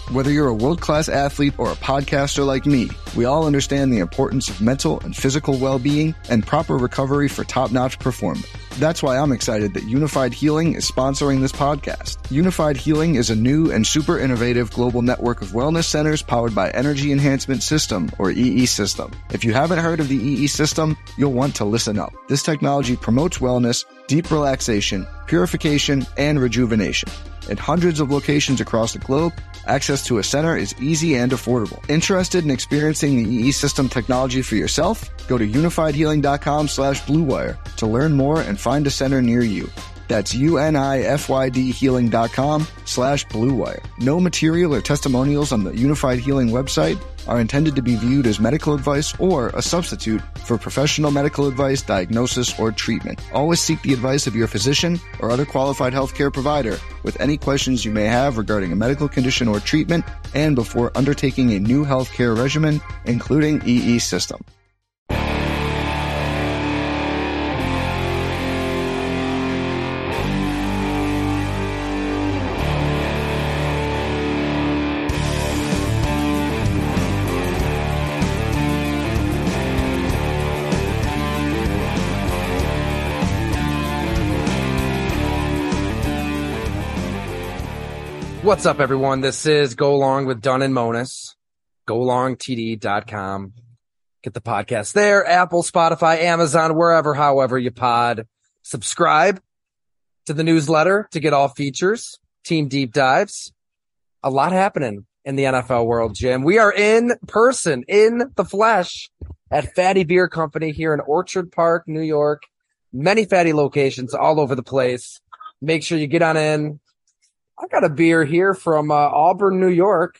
Whether you're a world-class athlete or a podcaster like me, we all understand the importance of mental and physical well-being and proper recovery for top-notch performance. That's why I'm excited that Unified Healing is sponsoring this podcast. Unified Healing is a new and super innovative global network of wellness centers powered by Energy Enhancement System, or EE System. If you haven't heard of the EE System, you'll want to listen up. This technology promotes wellness, deep relaxation, purification, and rejuvenation. At hundreds of locations across the globe, access to a center is easy and affordable. Interested in experiencing the EE System technology for yourself? Go to unifiedhealing.com/bluewire to learn more and find a center near you. That's unifydhealing.com/bluewire. No material or testimonials on the Unified Healing website are intended to be viewed as medical advice or a substitute for professional medical advice, diagnosis, or treatment. Always seek the advice of your physician or other qualified healthcare provider with any questions you may have regarding a medical condition or treatment and before undertaking a new healthcare regimen, including EE System. What's up, everyone? This is Go Long with Dunn and Monis, golongtd.com. Get the podcast there, Apple, Spotify, Amazon, wherever, however you pod. Subscribe to the newsletter to get all features, team deep dives. A lot happening in the NFL world, Jim. We are in person, in the flesh, at Fatty Beer Company here in Orchard Park, New York. Many Fatty locations all over the place. Make sure you get on in. I've got a beer here from Auburn, New York.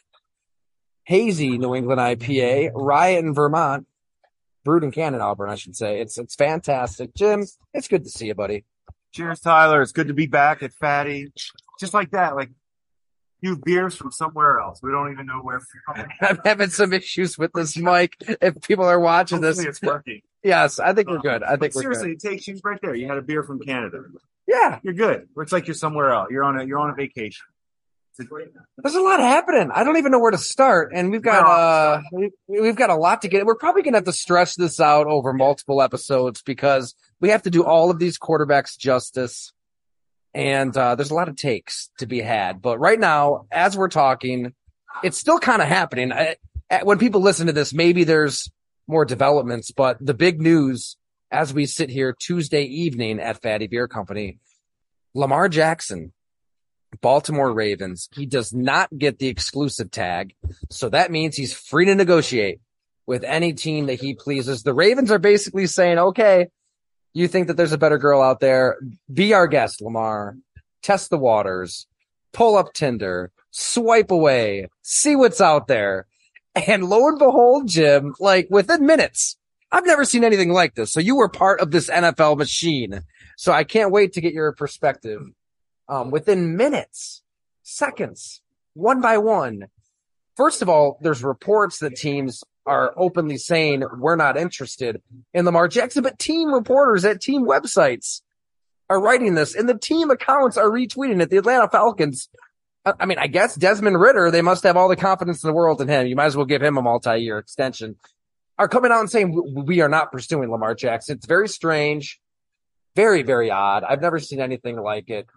Hazy New England IPA, Riot in Vermont. Brewed in Canton, Auburn, I should say. It's fantastic. Jim, it's good to see you, buddy. Cheers, Tyler. It's good to be back at Fatty. Just like that, like you beers from somewhere else. We don't even know where. I'm having some issues with this mic. If people are watching Hopefully this, it's working. Yes, I think we're good. I think we're seriously, good. it takes you right there. You had a beer from Canada. Yeah, You're good. It's like you're somewhere else. You're on a vacation. There's a lot happening. I don't even know where to start, and we've got we've got a lot to get. We're probably gonna have to stretch this out over multiple episodes because we have to do all of these quarterbacks justice, and there's a lot of takes to be had. But right now, as we're talking, it's still kind of happening. When people listen to this, maybe there's more developments, but the big news as we sit here Tuesday evening at Fatty Beer Company, Lamar Jackson, Baltimore Ravens, he does not get the exclusive tag. So that means he's free to negotiate with any team that he pleases. The Ravens are basically saying, okay, you think that there's a better girl out there? Be our guest, Lamar. Test the waters, pull up Tinder, swipe away, see what's out there. And lo and behold, Jim, like within minutes, I've never seen anything like this. So you were part of this NFL machine. So I can't wait to get your perspective. Within minutes, seconds, one by one. First of all, there's reports that teams are openly saying we're not interested in Lamar Jackson, but team reporters at team websites are writing this, and the team accounts are retweeting it. The Atlanta Falcons, I mean, I guess Desmond Ridder, they must have all the confidence in the world in him. You might as well give him a multi-year extension. Are coming out and saying we are not pursuing Lamar Jackson. It's very strange, very, very odd. I've never seen anything like it.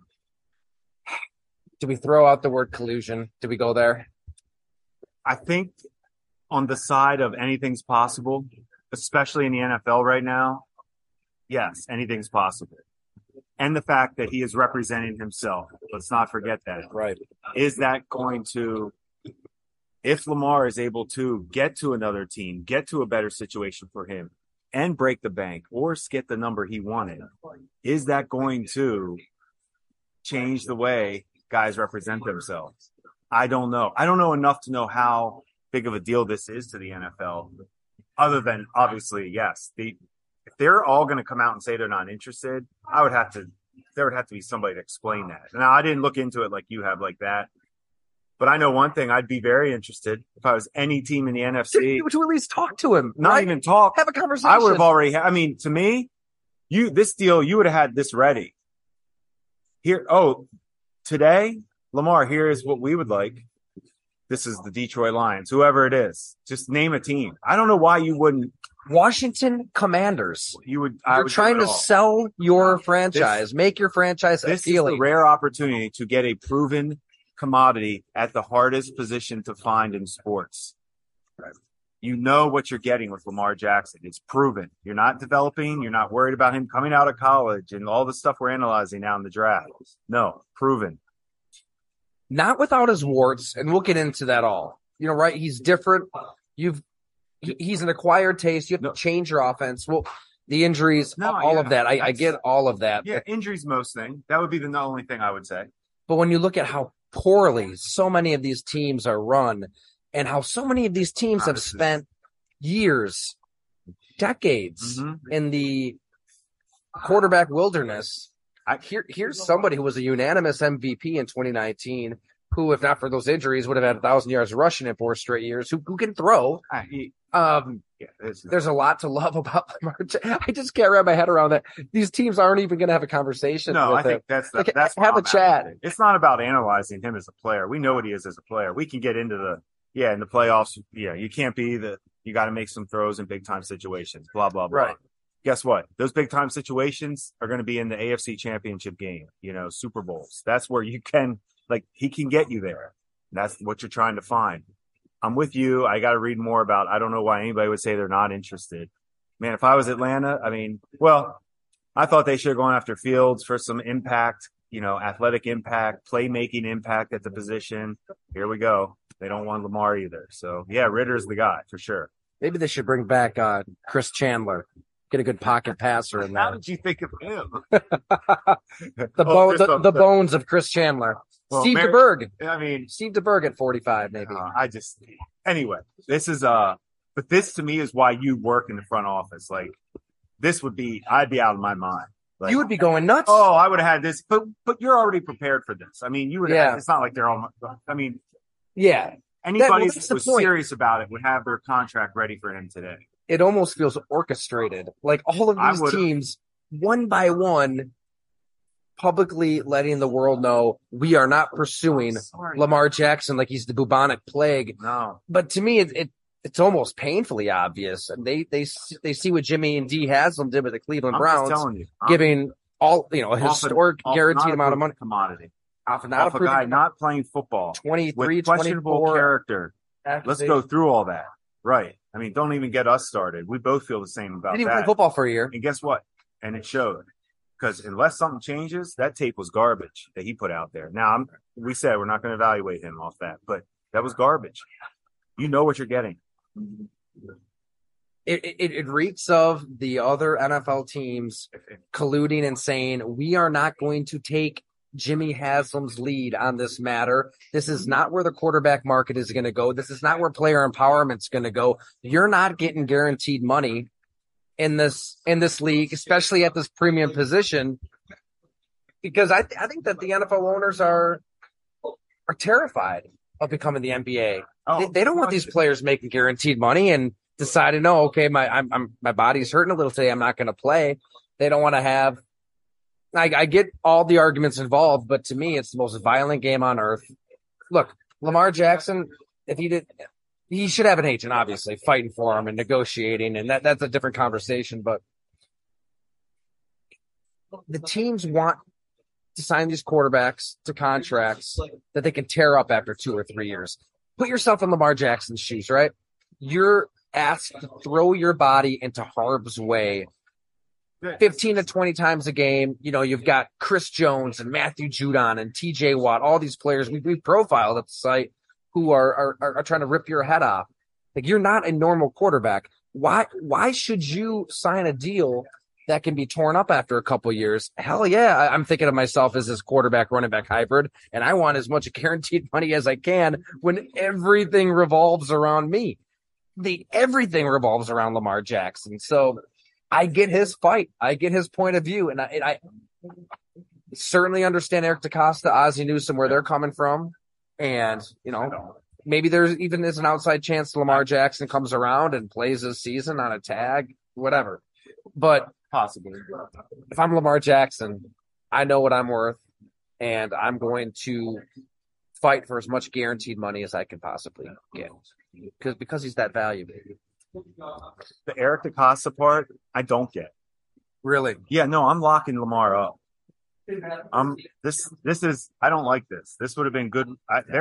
Do we throw out the word collusion? Do we go there? I think on the side of anything's possible, especially in the NFL right now, yes, anything's possible. And the fact that he is representing himself, let's not forget that. Right. Is that going to, if Lamar is able to get to another team, get to a better situation for him and break the bank or get the number he wanted, is that going to change the way guys represent themselves? I don't know. I don't know enough to know how big of a deal this is to the NFL, other than obviously, yes, if they're all going to come out and say they're not interested, there would have to be somebody to explain that. Now, I didn't look into it like you have like that, but I know one thing. I'd be very interested if I was any team in the NFC. To at least talk to him. Not right? even talk. Have a conversation. I would have already, to me, this deal, you would have had this ready. Here, today, Lamar, here is what we would like. This is the Detroit Lions, whoever it is. Just name a team. I don't know why you wouldn't. Washington Commanders. You're trying to sell your franchise, make your franchise this appealing. This is a rare opportunity to get a proven commodity at the hardest position to find in sports. Right. You know what you're getting with Lamar Jackson. It's proven. You're not developing. You're not worried about him coming out of college and all the stuff we're analyzing now in the draft. No, proven. Not without his warts, and we'll get into that all. Right? He's different. He's an acquired taste. You have to change your offense. Well, the injuries, all of that. I get all of that. Yeah, injuries, most thing. That would be the only thing I would say. But when you look at how poorly so many of these teams are run and how so many of these teams have spent years, decades in the quarterback wilderness, here's somebody who was a unanimous MVP in 2019 who, if not for those injuries, would have had 1,000 yards rushing in 4 straight years, who can throw. There's a lot to love about Lamar. I just can't wrap my head around that. These teams aren't even going to have a conversation. No, I think that's have a chat. It's not about analyzing him as a player. We know what he is as a player. We can get into in the playoffs. Yeah, you can't be you got to make some throws in big time situations. Blah blah blah. Right. Guess what? Those big time situations are going to be in the AFC Championship game. Super Bowls. That's where you can. He can get you there. That's what you're trying to find. I'm with you. I got to read more about. I don't know why anybody would say they're not interested. Man, if I was Atlanta, I thought they should have gone after Fields for some impact, athletic impact, playmaking impact at the position. Here we go. They don't want Lamar either. So, yeah, Ritter's the guy for sure. Maybe they should bring back Chris Chandler. Get a good pocket passer in there. How did you think of him? the bones of Chris Chandler. Well, Steve DeBerg. Steve DeBerg at 45, maybe. Anyway, this is but this to me is why you work in the front office. I'd be out of my mind. You would be going nuts. Oh, I would have had this, but you're already prepared for this. You would have. It's not like they're all. Yeah. Anybody who was serious about it would have their contract ready for him today. It almost feels orchestrated. Like all of these teams, one by one, publicly letting the world know we are not pursuing Lamar Jackson like he's the bubonic plague. No. But to me, it's almost painfully obvious. And they see what Jimmy and D Haslam did with the Cleveland Browns, giving a historic guaranteed amount of money. Commodity. Off a guy not playing football. 23, with questionable 24 character. Let's go through all that. Right. Don't even get us started. We both feel the same about that. Didn't even play football for a year. And guess what? And it showed. Because unless something changes, that tape was garbage that he put out there. Now, we said we're not going to evaluate him off that, but that was garbage. You know what you're getting. It reeks of the other NFL teams colluding and saying, we are not going to take Jimmy Haslam's lead on this matter. This is not where the quarterback market is going to go. This is not where player empowerment is going to go. You're not getting guaranteed money in this league, especially at this premium position, because I think that the NFL owners are terrified of becoming the NBA. They don't want these players making guaranteed money and deciding, my body's hurting a little today, I'm not going to play. They don't want to have. I get all the arguments involved, but to me, it's the most violent game on earth. Look, Lamar Jackson, he should have an agent, obviously, fighting for him and negotiating, and that's a different conversation. But the teams want to sign these quarterbacks to contracts that they can tear up after 2 or 3 years. Put yourself in Lamar Jackson's shoes, right? You're asked to throw your body into harm's way 15 to 20 times a game. You've got Chris Jones and Matthew Judon and TJ Watt, all these players we've profiled at the site who are trying to rip your head off. You're not a normal quarterback. Why should you sign a deal that can be torn up after a couple years? Hell yeah. I'm thinking of myself as this quarterback running back hybrid, and I want as much guaranteed money as I can when everything revolves around me. Everything revolves around Lamar Jackson. So I get his fight. I get his point of view. And I certainly understand Eric DeCosta, Ozzie Newsome, where they're coming from. And, maybe there's even an outside chance Lamar Jackson comes around and plays this season on a tag, whatever. But possibly, if I'm Lamar Jackson, I know what I'm worth, and I'm going to fight for as much guaranteed money as I can possibly get because he's that valuable. The Eric DeCosta part, I don't get. Really? Yeah, no, I'm locking Lamar up. This is, I don't like this. This would have been good.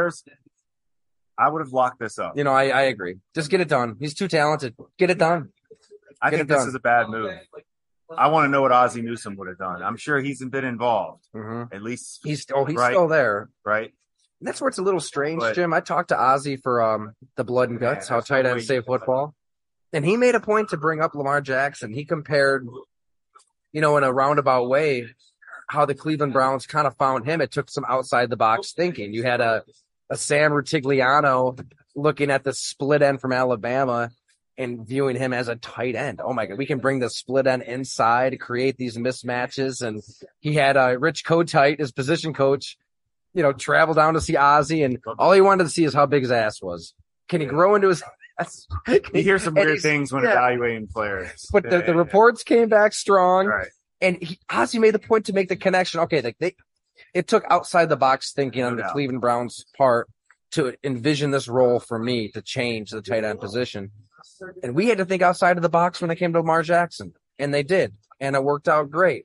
I would have locked this up. I agree. Just get it done. He's too talented. Get it done. I think this is a bad move. I want to know what Ozzie Newsome would have done. I'm sure he's been involved. Mm-hmm. At least he's still there. Right. And that's where it's a little strange, Jim. I talked to Ozzie for the Blood and Guts, how tight ends save football. And he made a point to bring up Lamar Jackson. He compared, in a roundabout way, how the Cleveland Browns kind of found him. It took some outside the box thinking. You had a Sam Rutigliano looking at the split end from Alabama and viewing him as a tight end. Oh my God, we can bring the split end inside, create these mismatches. And he had Rich Kotite, his position coach, travel down to see Ozzie, and all he wanted to see is how big his ass was. Can he grow into his ass? You hear some weird things when evaluating players. But the reports came back strong. Right. And Ozzie made the point to make the connection. Okay, it took outside the box thinking on the Cleveland Browns' part to envision this role for me to change the tight end position. And we had to think outside of the box when it came to Lamar Jackson. And they did. And it worked out great.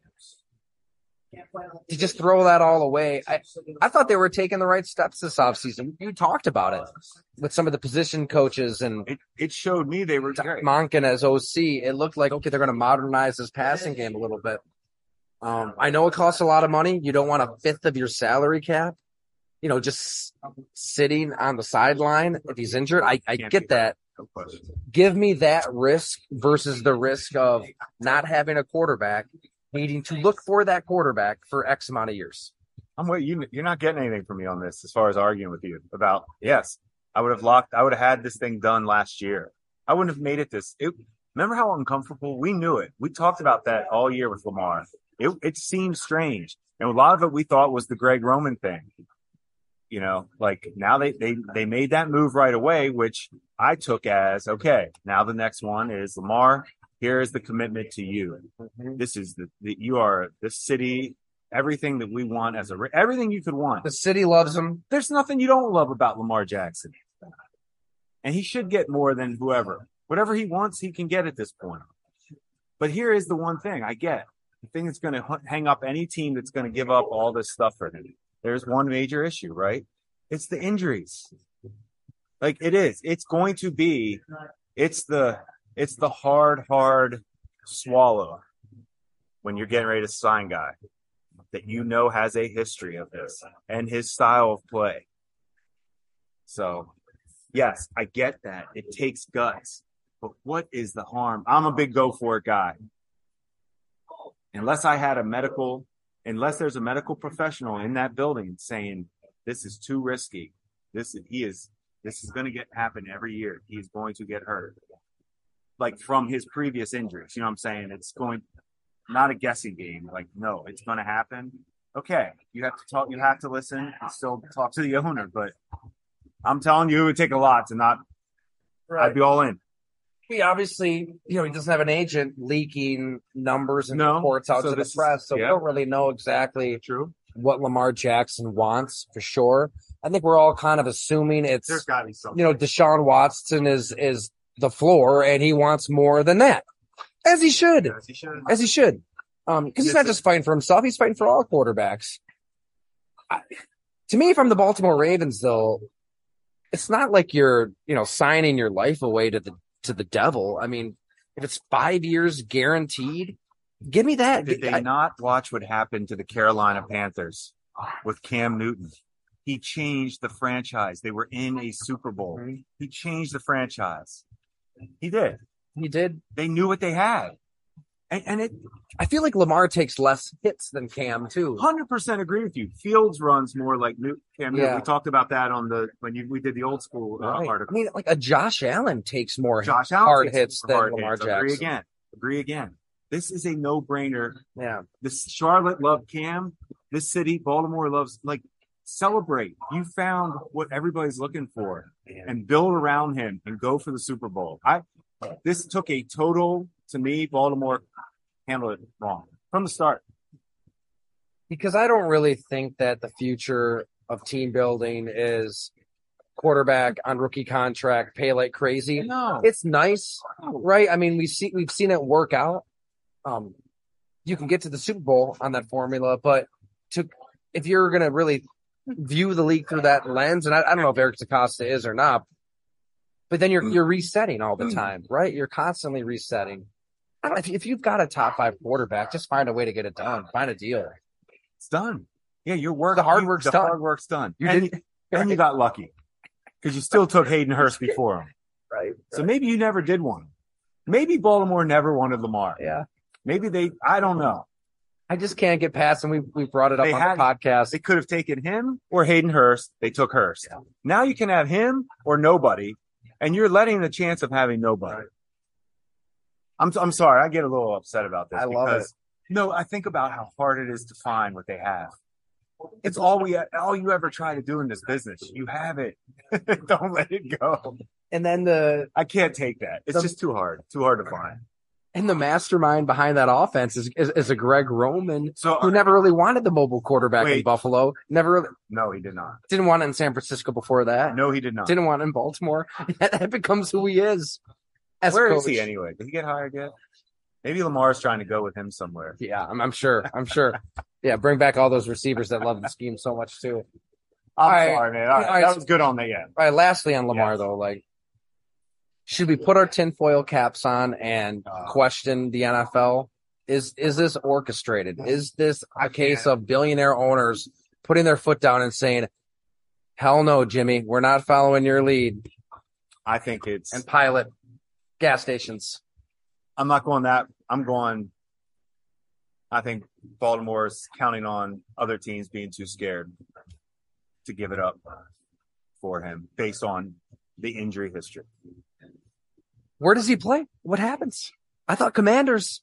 To just throw that all away, I thought they were taking the right steps this offseason. You talked about it with some of the position coaches, and it showed me they were great. Monken as OC. It looked like, okay, they're going to modernize this passing game a little bit. I know it costs a lot of money. You don't want a fifth of your salary cap, just sitting on the sideline if he's injured. I get that. No question. Give me that risk versus the risk of not having a quarterback, needing to look for that quarterback for X amount of years. I'm with you. You're not getting anything from me on this as far as arguing with you about, yes, I would have had this thing done last year. I wouldn't have made it remember how uncomfortable? We knew it. We talked about that all year with Lamar. It seemed strange. And a lot of it we thought was the Greg Roman thing. Now they made that move right away, which I took as, okay, now the next one is Lamar. Here is the commitment to you. Mm-hmm. This is you are the city, everything that we want everything you could want. The city loves him. There's nothing you don't love about Lamar Jackson. And he should get more than whoever. Whatever he wants, he can get at this point. But here is the one thing I get. The thing that's going to hang up any team that's going to give up all this stuff for him. There's one major issue, right? It's the injuries. Like it is. It's going to be, it's the hard swallow when you're getting ready to sign a guy that has a history of this and his style of play. So, yes, I get that. It takes guts. But what is the harm? I'm a big go for it guy. Unless there's a medical professional in that building saying this is too risky. This is going to happen every year. He's going to get hurt. Like from his previous injuries, you know what I'm saying? It's not a guessing game. Like, no, it's going to happen. Okay. You have to talk, you have to listen and still talk to the owner, but I'm telling you, it would take a lot to not, right. I'd be all in. He obviously, he doesn't have an agent leaking numbers and reports out to the press, so we don't really know exactly what Lamar Jackson wants for sure. I think we're all kind of assuming there's got to be something. Deshaun Watson is the floor, and he wants more than that, as he should. Because he's not just fighting for himself; he's fighting for all quarterbacks. To me, if I'm the Baltimore Ravens, though, it's not like you're signing your life away to the devil. I mean, if it's 5 years guaranteed, give me that. Did they not watch what happened to the Carolina Panthers with Cam Newton? He changed the franchise. They were in a Super Bowl. He changed the franchise. He did. They knew what they had. I feel like Lamar takes less hits than Cam too. 100% agree with you. Fields runs more like Cam. Yeah. We talked about that we did the old school article. I mean, like a Josh Allen takes more hard hits than Lamar Jackson. Agree again. This is a no-brainer. Yeah. This Charlotte loved Cam. This city, Baltimore loves, celebrate. You found what everybody's looking for and build around him and go for the Super Bowl. This took a total, to me, Baltimore handled it wrong from the start. Because I don't really think that the future of team building is quarterback on rookie contract, pay like crazy. No. It's nice, right? I mean, we've seen it work out. You can get to the Super Bowl on that formula, but if you're going to really view the league through that lens, and I don't know if Eric DeCosta is or not, but then you're resetting all the time, right? You're constantly resetting. I don't know, if you've got a top 5 quarterback, just find a way to get it done. Find a deal. It's done. Yeah, the hard work's done. And you got lucky because you still took Hayden Hurst before him. Right. So maybe you never did one. Maybe Baltimore never wanted Lamar. Yeah. Maybe I don't know. I just can't get past, and we brought it up on the podcast. They could have taken him or Hayden Hurst. They took Hurst. Yeah. Now you can have him or nobody, and you're letting the chance of having nobody. I'm sorry. I get a little upset about this. I love it. No, I think about how hard it is to find what they have. It's all you ever try to do in this business. You have it. Don't let it go. And then I can't take that. It's just too hard to find. And the mastermind behind that offense is a Greg Roman, who never really wanted the mobile quarterback in Buffalo. No, he did not. Didn't want it in San Francisco before that. No, he did not. Didn't want it in Baltimore. That becomes who he is. Where is he anyway? Did he get hired yet? Maybe Lamar's trying to go with him somewhere. Yeah, I'm sure. Yeah, bring back all those receivers that love the scheme so much too. Sorry, man. All right. That was good on the end. All right, lastly on Lamar though, should we put our tinfoil caps on and question the NFL? Is this orchestrated? Is this a case of billionaire owners putting their foot down and saying, hell no, Jimmy, we're not following your lead? I think it's... And pilot gas stations. I'm not going that. I'm going... I think Baltimore's counting on other teams being too scared to give it up for him based on the injury history. Where does he play? What happens? I thought Commanders.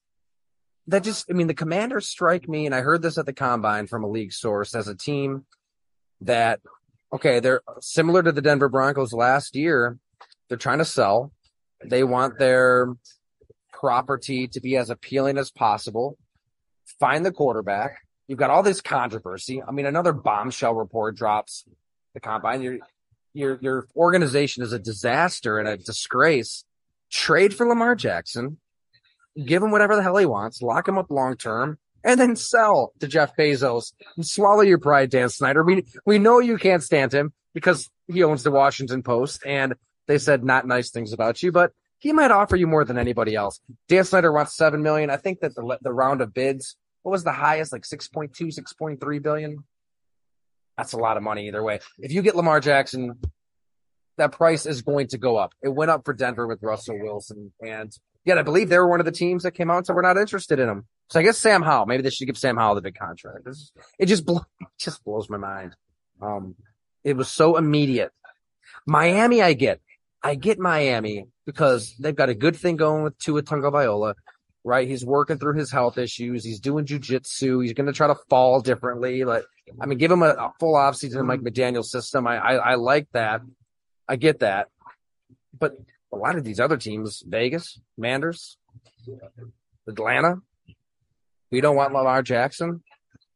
The Commanders strike me, and I heard this at the Combine from a league source, as a team that, they're similar to the Denver Broncos last year. They're trying to sell. They want their property to be as appealing as possible. Find the quarterback. You've got all this controversy. I mean, another bombshell report drops the Combine. Your organization is a disaster and a disgrace. Trade for Lamar Jackson, give him whatever the hell he wants, lock him up long term, and then sell to Jeff Bezos and swallow your pride, Dan Snyder. We know you can't stand him because he owns the Washington Post, and they said not nice things about you, but he might offer you more than anybody else. Dan Snyder wants $7 million. I think that the round of bids, what was the highest? Like 6.2, 6.3 billion. That's a lot of money either way. If you get Lamar Jackson, that price is going to go up. It went up for Denver with Russell Wilson. And yet I believe they were one of the teams that came out and said, we're not interested in him. So I guess Sam Howell, maybe they should give Sam Howell the big contract. It just blows my mind. It was so immediate. Miami, I get Miami because they've got a good thing going with Tua Tagovailoa, right? He's working through his health issues. He's doing jujitsu. He's going to try to fall differently. Give him a full offseason in Mike McDaniel's system. I like that. I get that. But a lot of these other teams, Vegas, Commanders, Atlanta, we don't want Lamar Jackson.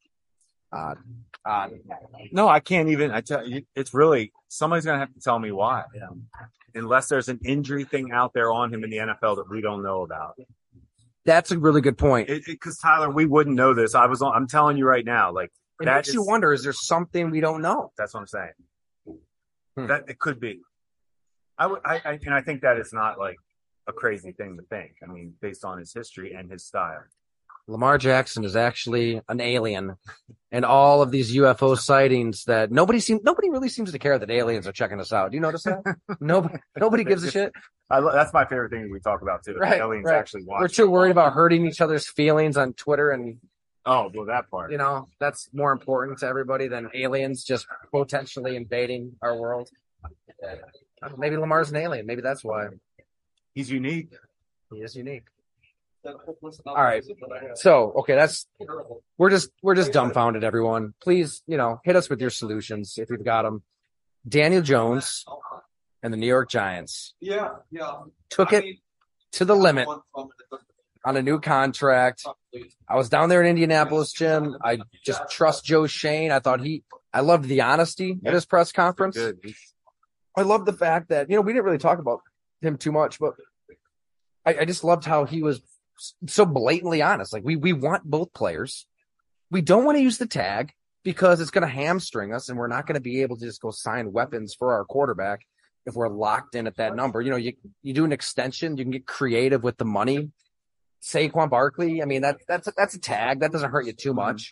No, I can't even. I tell you, it's really, somebody's going to have to tell me why. Yeah. Unless there's an injury thing out there on him in the NFL that we don't know about. That's a really good point. Because Tyler, we wouldn't know this. I'm telling you right now, it makes you wonder, is there something we don't know? That's what I'm saying. That it could be. I think that it's not a crazy thing to think. I mean, based on his history and his style. Lamar Jackson is actually an alien, and all of these UFO sightings that nobody really seems to care that aliens are checking us out. Do you notice that? Nobody gives a shit. That's my favorite thing that we talk about too. Right, aliens actually watch. We're too worried about hurting each other's feelings on Twitter and. Oh, well, that part. That's more important to everybody than aliens just potentially invading our world. Maybe Lamar's an alien. Maybe that's why. He's unique. He is unique. All right. So, we're just dumbfounded, everyone. Please, hit us with your solutions if you've got them. Daniel Jones and the New York Giants took it to the limit on a new contract. I was down there in Indianapolis, Jim. I just trust Joe Shane. I thought I loved the honesty at his press conference. Good. I love the fact that, we didn't really talk about him too much, but I just loved how he was so blatantly honest. Like, we want both players. We don't want to use the tag because it's going to hamstring us, and we're not going to be able to just go sign weapons for our quarterback if we're locked in at that number. You do an extension, you can get creative with the money. Saquon Barkley, I mean, that's a tag. That doesn't hurt you too much.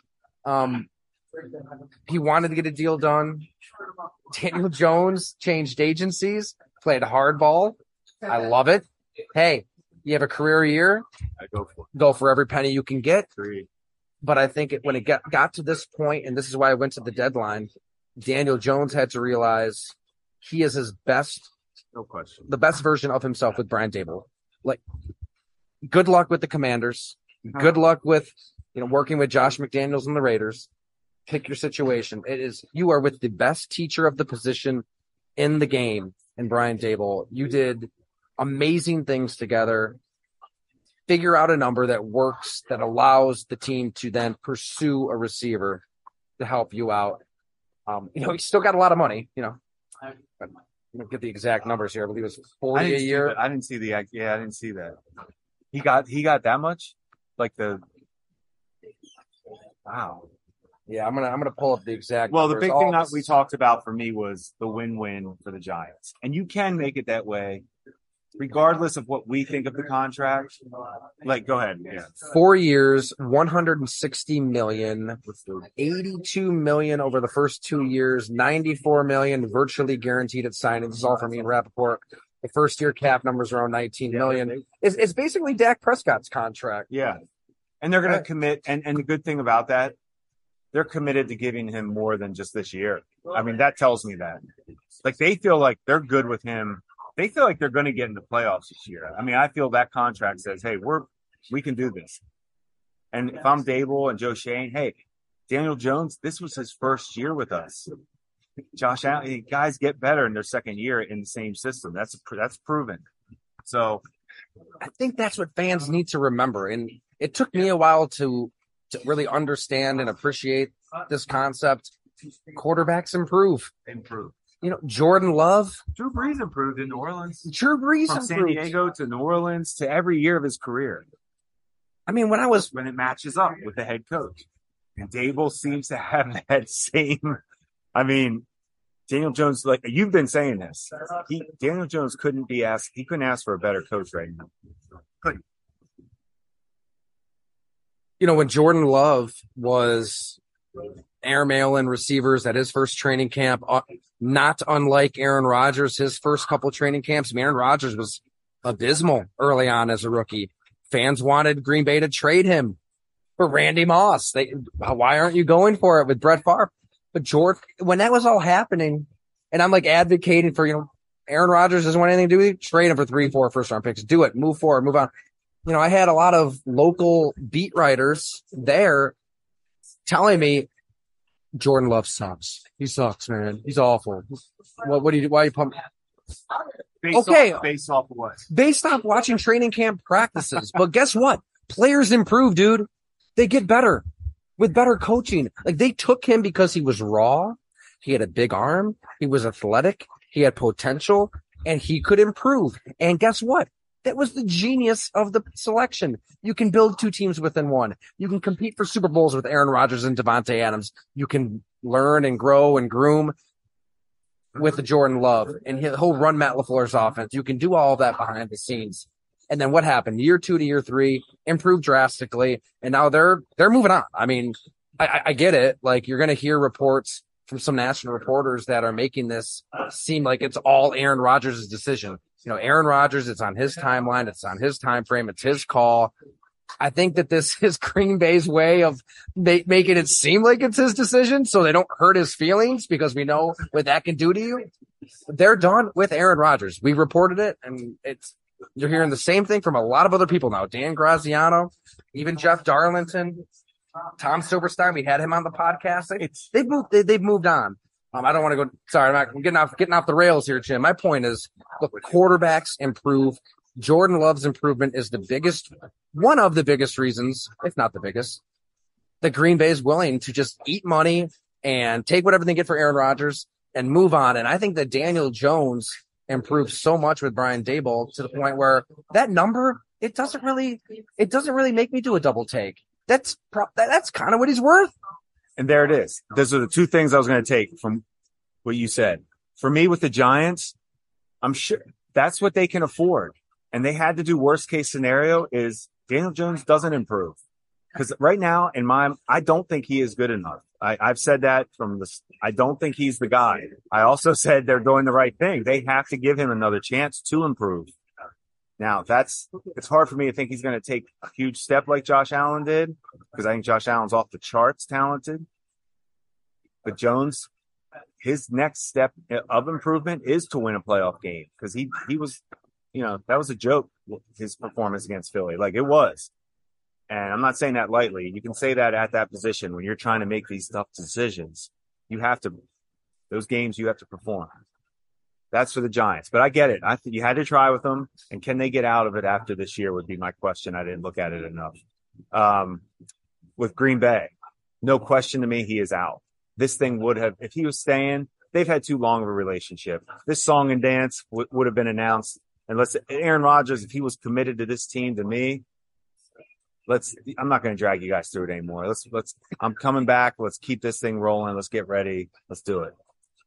He wanted to get a deal done. Daniel Jones changed agencies, played hardball. I love it. Hey, you have a career year. I go for it. Go for every penny you can get. Agreed. But I think when it got to this point, and this is why I went to the deadline, Daniel Jones had to realize he is his best, no question, the best version of himself with Brian Daboll. Like, good luck with the Commanders. Good luck with, working with Josh McDaniels and the Raiders. Pick your situation. You are with the best teacher of the position in the game in Brian Daboll. You did amazing things together. Figure out a number that works, that allows the team to then pursue a receiver to help you out. He's still got a lot of money, I don't get the exact numbers here. I believe it was 40 a year. I didn't see I didn't see that. He got that much? Like wow. Yeah, I'm gonna pull up the exact. Well, numbers. the big thing that we talked about for me was the win-win for the Giants, and you can make it that way, regardless of what we think of the contract. Like, go ahead. Yeah. 4 years, $160 million, $82 million over the first 2 years, $94 million virtually guaranteed at signing. This is all from Ian Rappaport. The first year cap numbers around $19 million. It's basically Dak Prescott's contract. Yeah. And they're going to commit. And the good thing about that, they're committed to giving him more than just this year. I mean, that tells me that. Like, they feel like they're good with him. They feel like they're going to get in the playoffs this year. I mean, I feel that contract says, hey, we can do this. And if I'm Daboll and Joe Schoen, hey, Daniel Jones, this was his first year with us. Josh Allen, guys get better in their second year in the same system. That's proven. So I think that's what fans need to remember. And it took me a while to really understand and appreciate this concept. Quarterbacks improve. Jordan Love. Drew Brees improved in New Orleans. Drew Brees From San Diego to New Orleans to every year of his career. I mean, when it matches up with the head coach. And Daboll seems to have that same, I mean, Daniel Jones, like you've been saying this, Daniel Jones couldn't ask for a better coach right now. Couldn't. When Jordan Love was airmailing receivers at his first training camp, not unlike Aaron Rodgers, his first couple training camps, Aaron Rodgers was abysmal early on as a rookie. Fans wanted Green Bay to trade him for Randy Moss. Why aren't you going for it with Brett Favre? But when that was all happening, and I'm like advocating for, Aaron Rodgers doesn't want anything to do with it, trade him for 3-4 first-round picks. Do it. Move forward. Move on. I had a lot of local beat writers there telling me Jordan Love sucks. He sucks, man. He's awful. Why are you pumped? Based off of what? Based off watching training camp practices. But guess what? Players improve, dude. They get better with better coaching. Like, they took him because he was raw. He had a big arm. He was athletic. He had potential, and he could improve. And guess what? That was the genius of the selection. You can build two teams within one. You can compete for Super Bowls with Aaron Rodgers and Devontae Adams. You can learn and grow and groom with the Jordan Love, and he'll run Matt LaFleur's offense. You can do all of that behind the scenes. And then what happened? Year 2 to year 3, improved drastically, and now they're moving on. I mean, I get it. Like, you're going to hear reports from some national reporters that are making this seem like it's all Aaron Rodgers' decision. Aaron Rodgers, it's on his timeline. It's on his time frame. It's his call. I think that this is Green Bay's way of making it seem like it's his decision so they don't hurt his feelings, because we know what that can do to you. They're done with Aaron Rodgers. We reported it, and you're hearing the same thing from a lot of other people now. Dan Graziano, even Jeff Darlington, Tom Silverstein. We had him on the podcast. They've moved on. I don't want to go. Sorry, I'm getting off the rails here, Jim. My point is, look, quarterbacks improve. Jordan Love's improvement is one of the biggest reasons, if not the biggest, that Green Bay is willing to just eat money and take whatever they get for Aaron Rodgers and move on. And I think that Daniel Jones improved so much with Brian Daboll to the point where that number, it doesn't really make me do a double take. That's kind of what he's worth. And there it is. Those are the two things I was going to take from what you said. For me, with the Giants, I'm sure that's what they can afford. And they had to do worst case scenario is Daniel Jones doesn't improve. Because right now, I don't think he is good enough. I've said that I don't think he's the guy. I also said they're doing the right thing. They have to give him another chance to improve. Now, it's hard for me to think he's going to take a huge step like Josh Allen did, because I think Josh Allen's off the charts talented. But Jones, his next step of improvement is to win a playoff game, because he was, that was a joke, his performance against Philly. Like, it was. And I'm not saying that lightly. You can say that at that position when you're trying to make these tough decisions. Those games you have to perform. That's for the Giants. But I get it. I think you had to try with them. And can they get out of it after this year would be my question. I didn't look at it enough. With Green Bay, no question to me, he is out. This thing would have, if he was staying, they've had too long of a relationship. This song and dance would have been announced. Unless Aaron Rodgers, if he was committed to this team, to me, I'm not going to drag you guys through it anymore. I'm coming back. Let's keep this thing rolling. Let's get ready. Let's do it.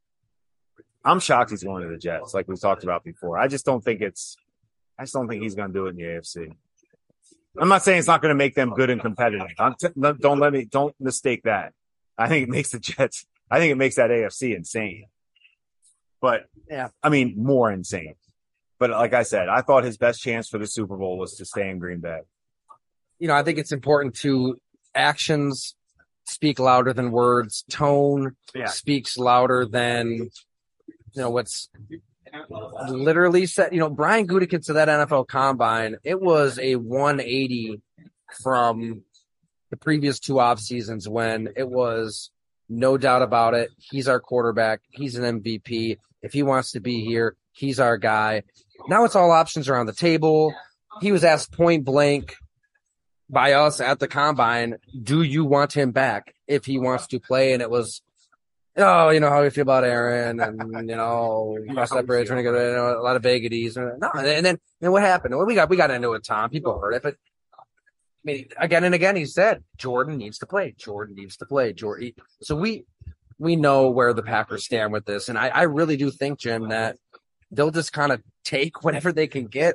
I'm shocked he's going to the Jets, like we talked about before. I just don't think he's going to do it in the AFC. I'm not saying it's not going to make them good and competitive. Don't mistake that. I think it makes the Jets, I think it makes that AFC insane. But yeah, I mean, more insane. But like I said, I thought his best chance for the Super Bowl was to stay in Green Bay. I think it's important to actions speak louder than words. Tone speaks louder than, what's literally said. Brian Gutekunst to that NFL Combine, it was a 180 from the previous two off seasons when it was no doubt about it. He's our quarterback. He's an MVP. If he wants to be here, he's our guy. Now it's all options are on the table. He was asked point blank by us at the Combine, do you want him back if he wants to play? And it was, how you feel about Aaron, and cross that bridge when you go a lot of vagaries. No, and then what happened? Well, we got into it, Tom. People heard it, but I mean, again and again, he said Jordan needs to play. Jordan needs to play. So we know where the Packers stand with this, and I really do think, Jim, that they'll just kind of take whatever they can get.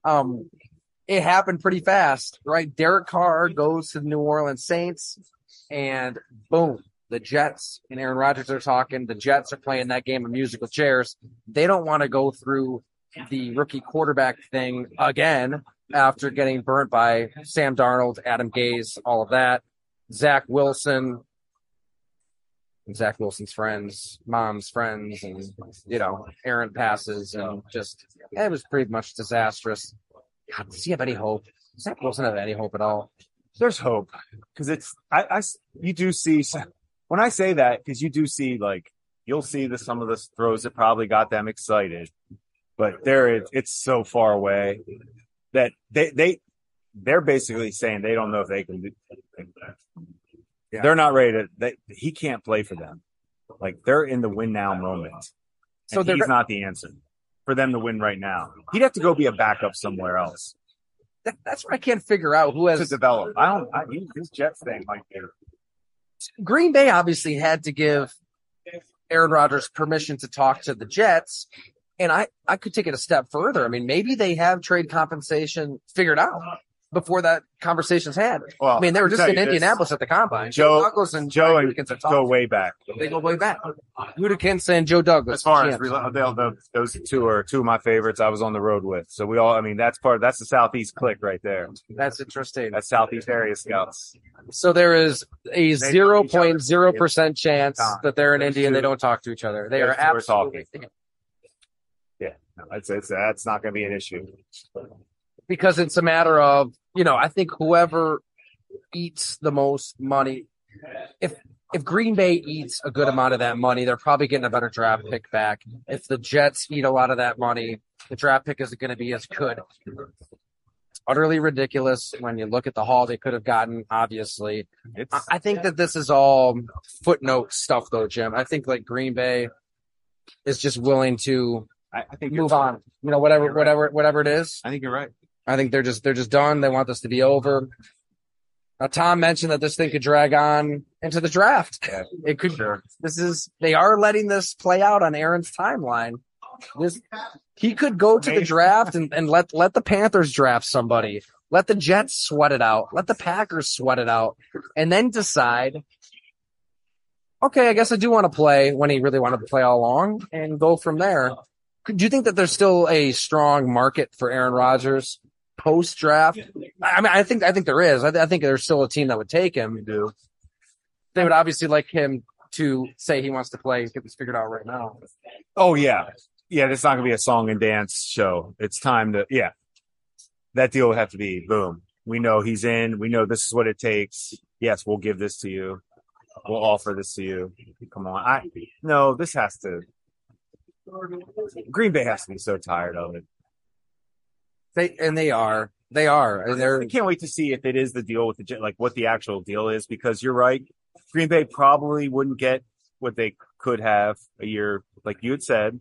It happened pretty fast, right? Derek Carr goes to the New Orleans Saints, and boom, the Jets and Aaron Rodgers are talking. The Jets are playing that game of musical chairs. They don't want to go through the rookie quarterback thing again after getting burnt by Sam Darnold, Adam Gase, all of that. Zach Wilson and Zach Wilson's friends, mom's friends, and, Aaron passes, and just, it was pretty much disastrous. God, does he have any hope? Does Zach Wilson have any hope at all? There's hope, because you do see, when I say that, because you do see, like, you'll see some of the throws that probably got them excited, but it's so far away that they're basically saying they don't know if they can do that. Yeah. They're not ready he can't play for them. Like, they're in the win now moment. So he's not the answer for them to win right now. He'd have to go be a backup somewhere else. That's what I can't figure out who has to develop. This Jets thing might be. Green Bay obviously had to give Aaron Rodgers permission to talk to the Jets. And I could take it a step further. I mean, maybe they have trade compensation figured out before that conversation's had. Well, I mean, they were just in Indianapolis at the Combine. Joe Douglas and Joe Gutekunst go way back. They go way back. Gutekunst and Joe Douglas. As far as those two are two of my favorites I was on the road with. So that's the Southeast clique right there. That's interesting. That's Southeast area scouts. So there is a 0.0% chance that they're in Indy and they don't talk to each other. They are absolutely talking. Yeah, that's not going to be an issue. Because it's a matter of, I think whoever eats the most money, if Green Bay eats a good amount of that money, they're probably getting a better draft pick back. If the Jets eat a lot of that money, the draft pick isn't going to be as good. utterly ridiculous when you look at the haul they could have gotten, obviously. It's I think that this is all footnote stuff, though, Jim. I think like Green Bay is just willing to I think move on. You know, whatever it is. I think you're right. I think they're just done. They want this to be over. Now, Tom mentioned that this thing could drag on into the draft. Yeah, It could. sure. They are letting this play out on Aaron's timeline. He could go to the draft and let the Panthers draft somebody. Let the Jets sweat it out. Let the Packers sweat it out, and then decide. Okay, I guess I do want to play when he really wanted to play all along, and go from there. Do you think that there's still a strong market for Aaron Rodgers post draft? I mean, I think there is. I think there's still a team that would take him. They would obviously like him to say he wants to play, get this figured out right now. Oh yeah. Yeah, it's not gonna be a song and dance show. It's time to that deal would have to be boom. We know he's in, we know this is what it takes. Yes, we'll give this to you. We'll offer this to you. Come on. This has to Green Bay has to be so tired of it. They are. I can't wait to see if it is the deal with the Jet, like what the actual deal is, because you're right. Green Bay probably wouldn't get what they could have a year, like you had said.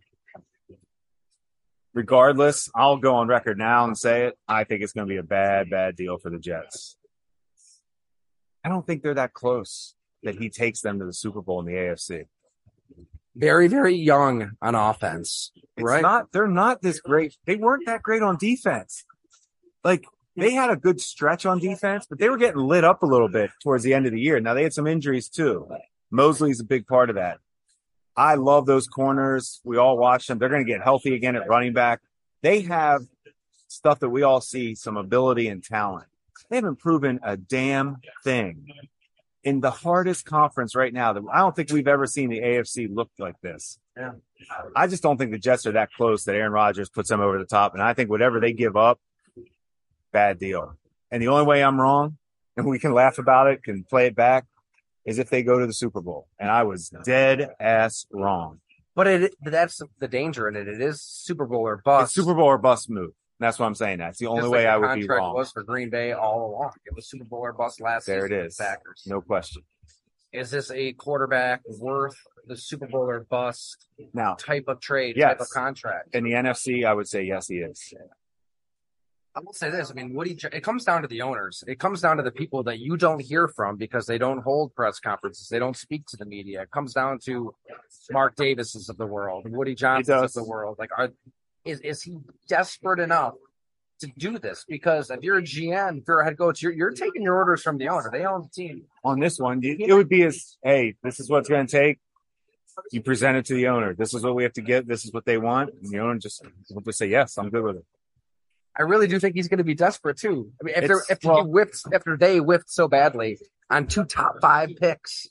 Regardless, I'll go on record now and say it. I think it's going to be a bad deal for the Jets. I don't think they're that close that he takes them to the Super Bowl in the AFC. Very, very young on offense, right? They're not this great. They weren't that great on defense. Like, they had a good stretch on defense, but they were getting lit up a little bit towards the end of the year. Now, they had some injuries, too. Mosley's a big part of that. I love those corners. We all watch them. They're going to get healthy again at running back. They have stuff that we all see, some ability and talent. They haven't proven a damn thing in the hardest conference right now. I don't think we've ever seen the AFC look like this. Yeah. I just don't think the Jets are that close that Aaron Rodgers puts them over the top. And I think whatever they give up, bad deal. And the only way I'm wrong, and we can laugh about it, can play it back, is if they go to the Super Bowl. And I was dead ass wrong. But that's the danger in it. It is Super Bowl or bust. It's Super Bowl or bust move. That's what I'm saying. That's the only way I would be wrong. Contract was for Green Bay all along. It was Super Bowl or bust last season. There it is. Packers. No question. Is this a quarterback worth the Super Bowl or bust now type of trade, yes. type of contract? In the NFC, I would say yes, he is. I will say this. I mean, it comes down to the owners. It comes down to the people that you don't hear from because they don't hold press conferences. They don't speak to the media. It comes down to Mark Davises of the world, Woody Johnsons of the world. Like, is he desperate enough to do this? Because if you're a GM, if you're a head coach, you're taking your orders from the owner. They own the team. On this one, it would be hey, this is what it's going to take. You present it to the owner. This is what we have to get. This is what they want. And the owner just say, yes, I'm good with it. I really do think he's going to be desperate too. I mean, after they whiffed so badly on 2 top 5 picks.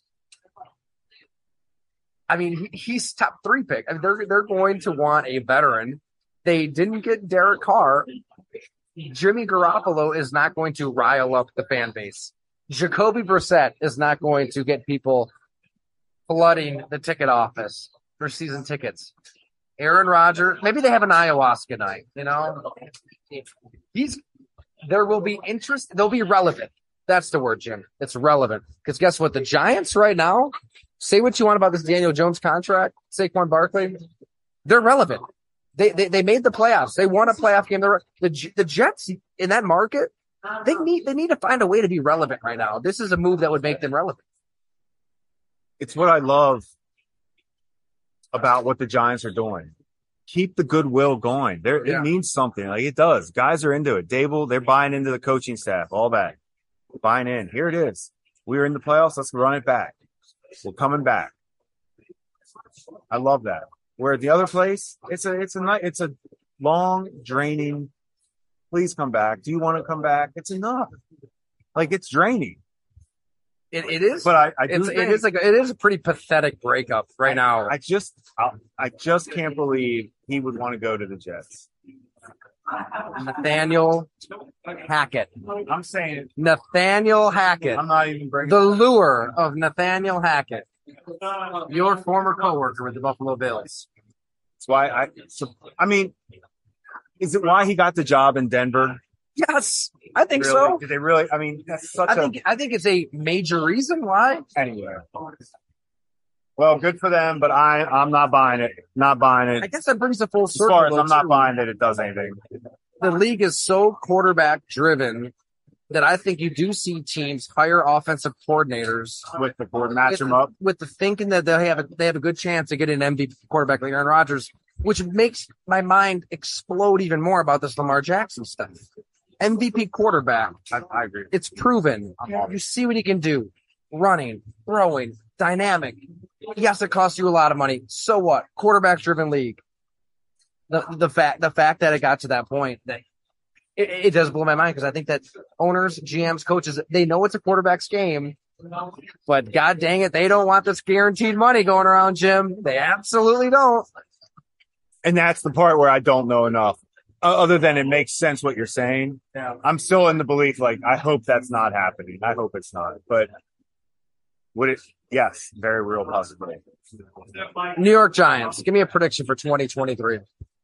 I mean, he's top 3 pick. I mean, they're going to want a veteran. They didn't get Derek Carr. Jimmy Garoppolo is not going to rile up the fan base. Jacoby Brissett is not going to get people flooding the ticket office for season tickets. Aaron Rodgers, maybe they have an ayahuasca night, you know? There will be interest. They'll be relevant. That's the word, Jim. It's relevant. Because guess what? The Giants right now, say what you want about this Daniel Jones contract, Saquon Barkley, they're relevant. They made the playoffs. They won a playoff game. The Jets in that market, they need to find a way to be relevant right now. This is a move that would make them relevant. It's what I love about what the Giants are doing. Keep the goodwill going. It means something. Like, it does. Guys are into it. Dable, they're buying into the coaching staff, all that. Buying in. Here it is. We're in the playoffs. Let's run it back. We're coming back. I love that. Where at the other place, it's a long, draining. Please come back. Do you want to come back? It's enough. Like, it's draining. It is, but it is a pretty pathetic breakup right now. I just can't believe he would want to go to the Jets. Nathaniel Hackett. I'm saying Nathaniel Hackett. I'm not even bringing the lure of Nathaniel Hackett, your former coworker with the Buffalo Bills. That's why I mean, is it why he got the job in Denver? Yes, I think Really? so. Did they really? I mean, that's such I think it's a major reason why. anyway. Well, good for them, but I'm not buying it. Not buying I it. guess that brings a full As circle. far as though, I'm not too. buying that it does anything. The league is so quarterback driven that I think you do see teams hire offensive coordinators With the board, match them up. with the thinking that they have a good chance of getting an MVP quarterback like Aaron Rodgers, which makes my mind explode even more about this Lamar Jackson stuff. MVP quarterback. I agree. It's proven. You see what he can do. Running, throwing, dynamic. Yes, it costs you a lot of money. So what? Quarterback driven league. The fact that it got to that point, that it does blow my mind, because I think that owners, GMs, coaches, they know it's a quarterback's game, but god dang it, they don't want this guaranteed money going around, Jim. They absolutely don't. And that's the part where I don't know enough. Other than it makes sense what you're saying. Yeah. I'm still in the belief, like, I hope that's not happening. I hope it's not. But would it? Yes, very real possibility. New York Giants, give me a prediction for 2023.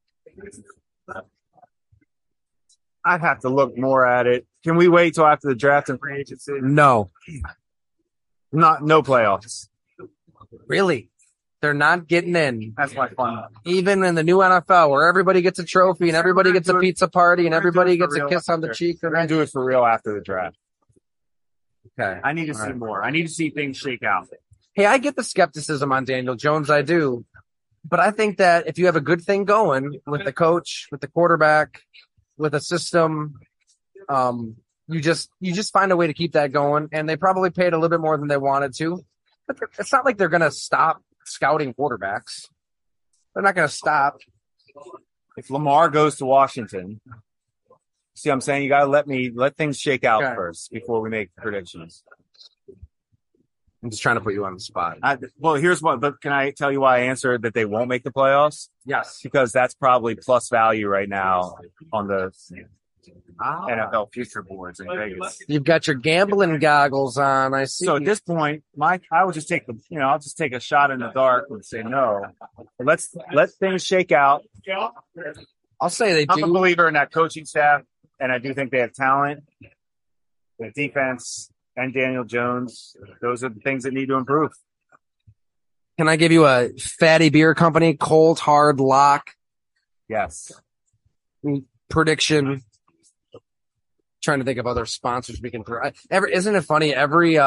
I'd have to look more at it. Can we wait till after the draft and free agency? No. No playoffs. Really? They're not getting in. That's my fun. Even in the new NFL, where everybody gets a trophy and everybody gets a pizza party and everybody gets a kiss on the cheek. We're gonna do it for real after the draft. Okay. I need to see more. I need to see things shake out. Hey, I get the skepticism on Daniel Jones. I do. But I think that if you have a good thing going with the coach, with the quarterback, with a system, you just find a way to keep that going. And they probably paid a little bit more than they wanted to. But it's not like they're going to stop scouting quarterbacks. They're not going to stop. If Lamar goes to Washington, see what I'm saying? You got to let things shake out first before we make predictions. I'm just trying to put you on the spot. But can I tell you why I answered that they won't make the playoffs? Yes. Because that's probably plus value right now on the NFL future boards in Vegas. You've got your gambling goggles on. I see. So at this point, I would just I'll just take a shot in the dark and say no. Let things shake out. I'll say they I'm a do. believer in that coaching staff, and I do think they have talent. The defense and Daniel Jones, those are the things that need to improve. Can I give you a Fatty Beer Company cold hard lock Yes. prediction? Trying to think of other sponsors we can throw. Isn't it funny? Every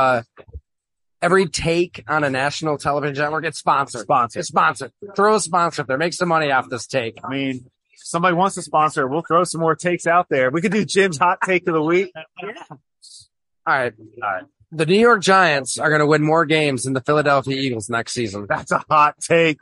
take on a national television network, it's sponsored. It's sponsored. Throw a sponsor up there. Make some money off this take. I mean, if somebody wants to sponsor, we'll throw some more takes out there. We could do Jim's hot take of the week. All right. The New York Giants are going to win more games than the Philadelphia Eagles next season. That's a hot take.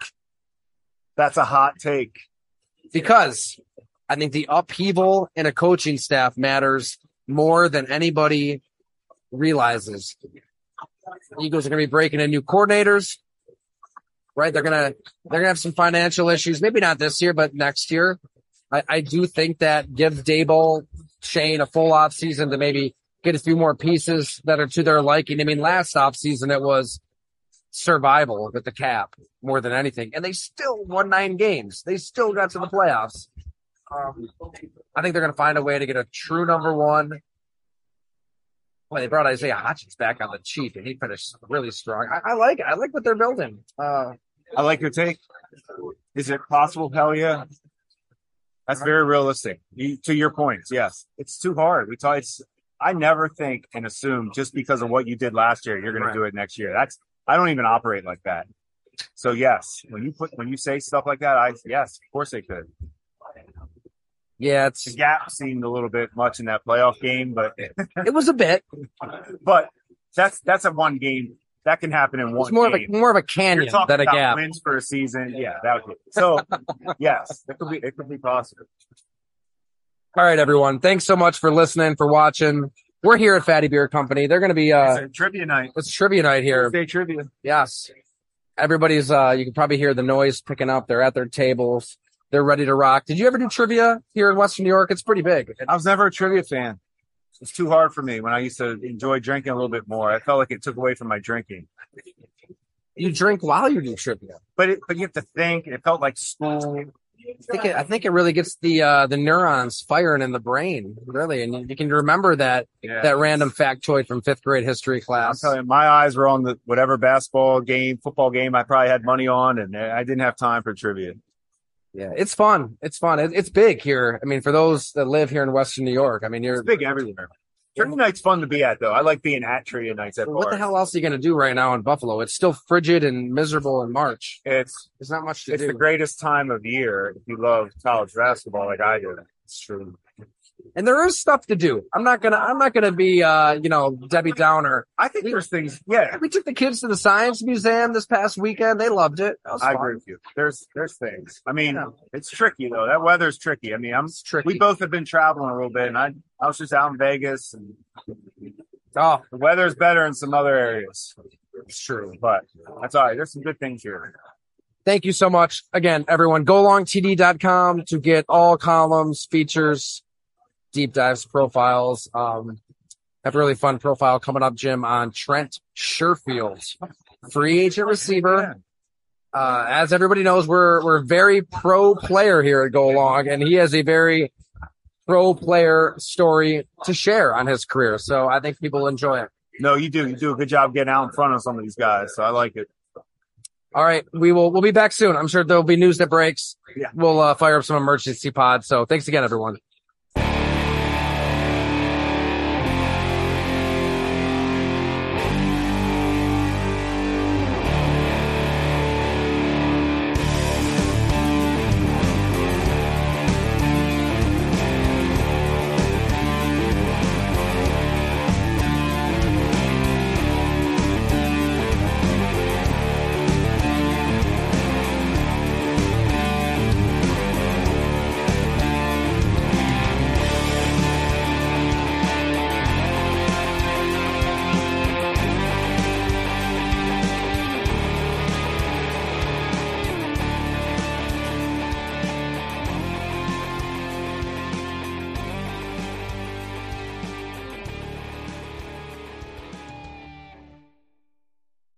Because I think the upheaval in a coaching staff matters more than anybody realizes. The Eagles are going to be breaking in new coordinators, right? They're going to have some financial issues. Maybe not this year, but next year. I do think that gives Daboll, Shane a full off season to maybe get a few more pieces that are to their liking. I mean, last off season it was survival with the cap more than anything, and they still won 9 games. They still got to the playoffs. I think they're going to find a way to get a true number one. Well, they brought Isaiah Hodgins back on the cheap, and he finished really strong. I like it. I like what they're building. I like your take. Is it possible? Hell yeah. That's very realistic. To your points, yes. It's too hard. I never think and assume just because of what you did last year, you're going to do it next year. I don't even operate like that. So yes, when you say stuff like that, yes, of course they could. Yeah, The gap seemed a little bit much in that playoff game, but it was a bit. but that's a one game that can happen in one. It's more game. of a canyon than a gap. Wins for a season, yeah, that would be. So yes, it could be possible. All right, everyone. Thanks so much for listening, for watching. We're here at Fatty Beer Company. They're going to be It's a trivia night. it's trivia night here. Thursday trivia. Yes. Everybody's you can probably hear the noise picking up. They're at their tables. They're ready to rock. Did you ever do trivia here in Western New York? It's pretty big. I was never a trivia fan. It's too hard for me when I used to enjoy drinking a little bit more. I felt like it took away from my drinking. You drink while you do trivia. But you have to think. It felt like school. I think it really gets the neurons firing in the brain, really, and you can remember that random factoid from 5th grade history class. I'm telling you, my eyes were on the whatever basketball game, football game I probably had money on, and I didn't have time for trivia. Yeah, it's fun. It's fun. It's big here. I mean, for those that live here in Western New York, I mean, It's big everywhere. Trivia night's fun to be at, though. I like being at trivia nights at bars. What the hell else are you going to do right now in Buffalo? It's still frigid and miserable in March. There's not much to do. It's the greatest time of year if you love college basketball like I do. It's true. And there is stuff to do. I'm not gonna be Debbie Downer. I think there's things. Yeah, we took the kids to the Science Museum this past weekend. They loved it. I agree with you. There's things. I mean, it's tricky though. That weather's tricky. I mean, we both have been traveling a little bit, and I was just out in Vegas, and the weather's better in some other areas. It's true, but that's all right. There's some good things here. Thank you so much again, everyone. GoLongTD.com to get all columns, features, deep dives, profiles. Have a really fun profile coming up, Jim, on Trent Sherfield, free agent receiver. As everybody knows, we're very pro player here at Go Long, and he has a very pro player story to share on his career. So I think people enjoy it. No, you do. You do a good job getting out in front of some of these guys. So I like it. All right, we'll be back soon. I'm sure there'll be news that breaks. Yeah. We'll fire up some emergency pods. So thanks again, everyone.